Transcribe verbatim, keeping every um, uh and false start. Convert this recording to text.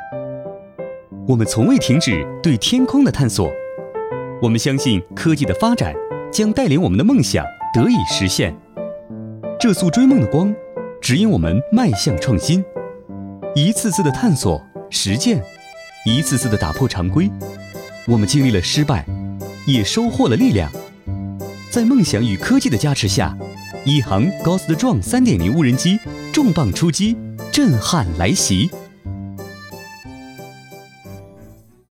我们从未停止对天空的探索，我们相信科技的发展将带领我们的梦想得以实现。这束追梦的光指引我们迈向创新，一次次的探索实践，一次次的打破常规。我们经历了失败，也收获了力量。在梦想与科技的加持下，一航 Ghost Drone 三点零 无人机重磅出击，震撼来袭。